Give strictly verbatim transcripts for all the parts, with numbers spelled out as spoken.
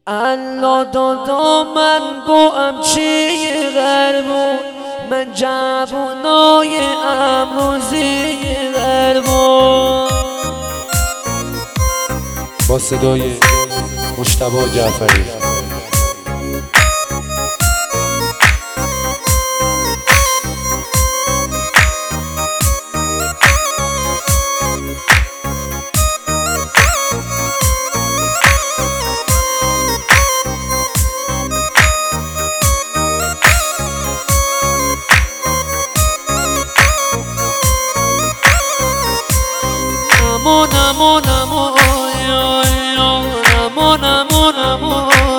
الله دادا من با چی غربون، من جوانای امروزی غربون. با صدای مجتبی جعفری. نمو نمو نمو نمو نمو نمو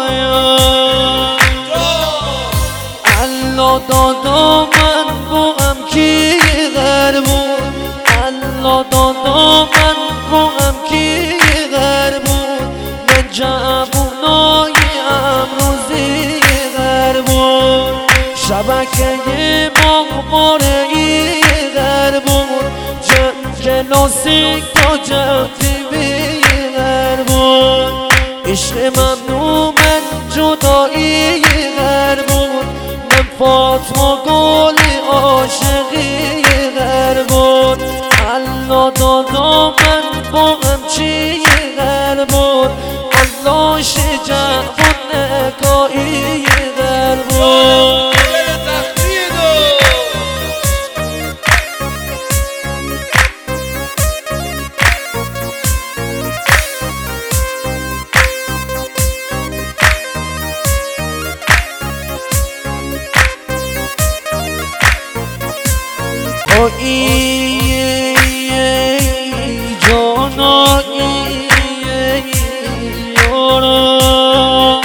الله دادا من با هم کی غربون، الله دادا من با هم کی غربون، من جوانای امروزی غربون. شبکه مغماره ای غربون، کلاسیک تا جم تیوی غربون. عشق ممنوع من جدایی غربون، من فاطمه گلی عاشقی غربون. الله دادا من با هم چی غربون، الله شجاع نکایی غربون. ای جانا ای یارا،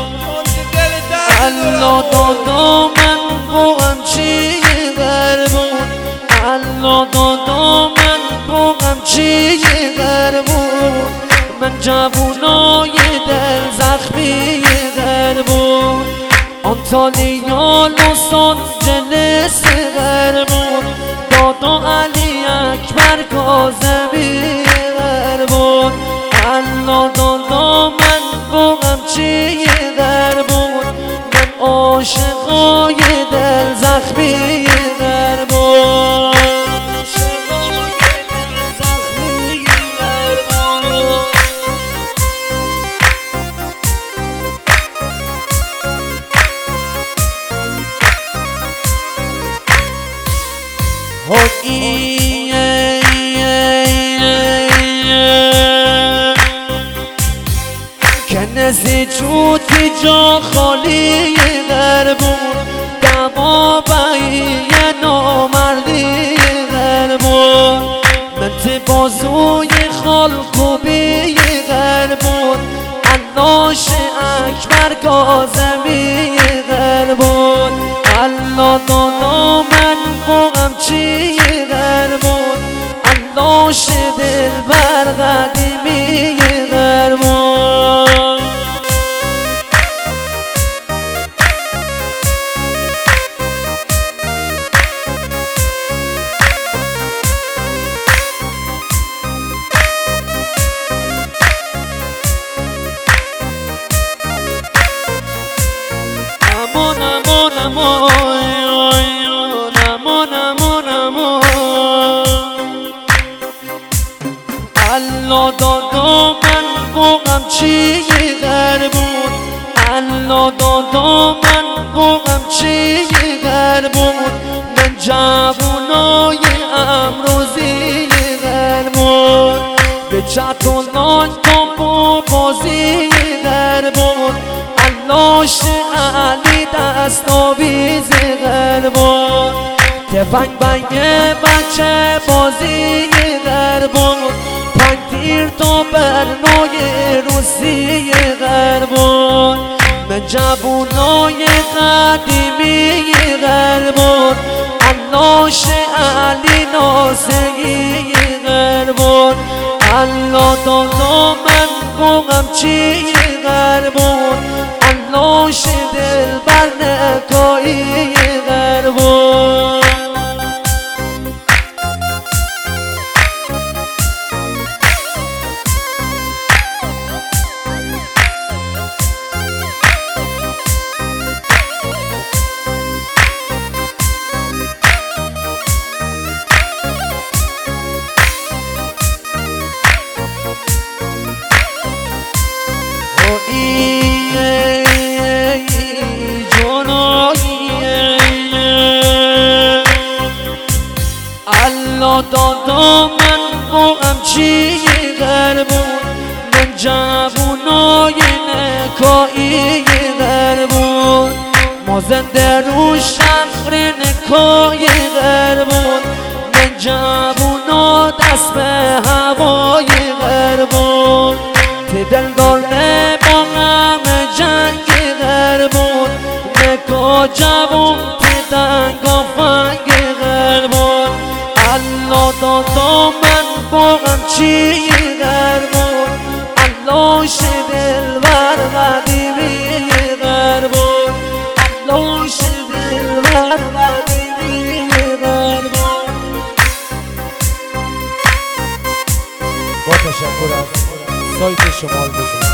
الله دادا من با هم چی غربون، الله دادا من با هم چی غربون، من جوونای دل زخمی غربون. آنتالیا لس آنجلس غربون، دادا علی اکبر کاظمی غربون. الله دادا من با هم چی غربون، من عاشقای دل زخمی غربون. کنسی چوتی جا خالی غربون، دما بایی نامردی غربون. من تی بازوی خال خوبی غربون، الله اکبر کاظمی غربون. الله دادا من با هم چی غربون، الله دل بر قدیمی غربون. نمو نمو نمو نمو نمو نمو الله دادا من با هم چی غربون، الله دادا من با هم چی غربون، من جوونای امروزی غربون. به چطولان تا با بازی غربون، الله علی دستاویز غربون. تفنگ بنگ بچه بازی غربون، پنج تیر تا برنای روسی غربون، من جوونای قدیمی غربون، الله علی نازنی غربون. الله دادا من با هم چی غربون، الله دل بر نکایی غربون. دادا من با همچی غربون من جوونای نکایی غربون ما زنده رو شهر نکای غربون من جوونا دست به هوای غربون تی دلدار با همه جنگ غربون نکا جوون تی دنگا فنگ غربون الله دادا من با همچی غربون الله شدل بر قدیمی غربون الله شدل بر قدیمی غربون. با تشکر از سایت شمال بزن.